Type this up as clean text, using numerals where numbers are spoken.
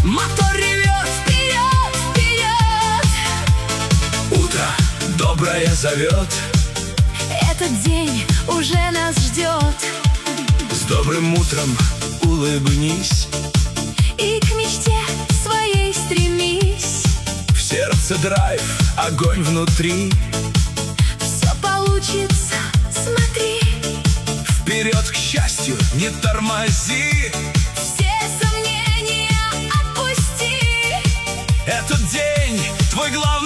Мотор ревет, вперед, вперед. Утро доброе зовет. Этот день уже нас ждет. С добрым утром улыбнись И к мечте своей стремись. В сердце драйв, огонь внутри. Все получится, смотри. Вперед к счастью, не тормози. Все сомнения отпусти. Этот день твой главный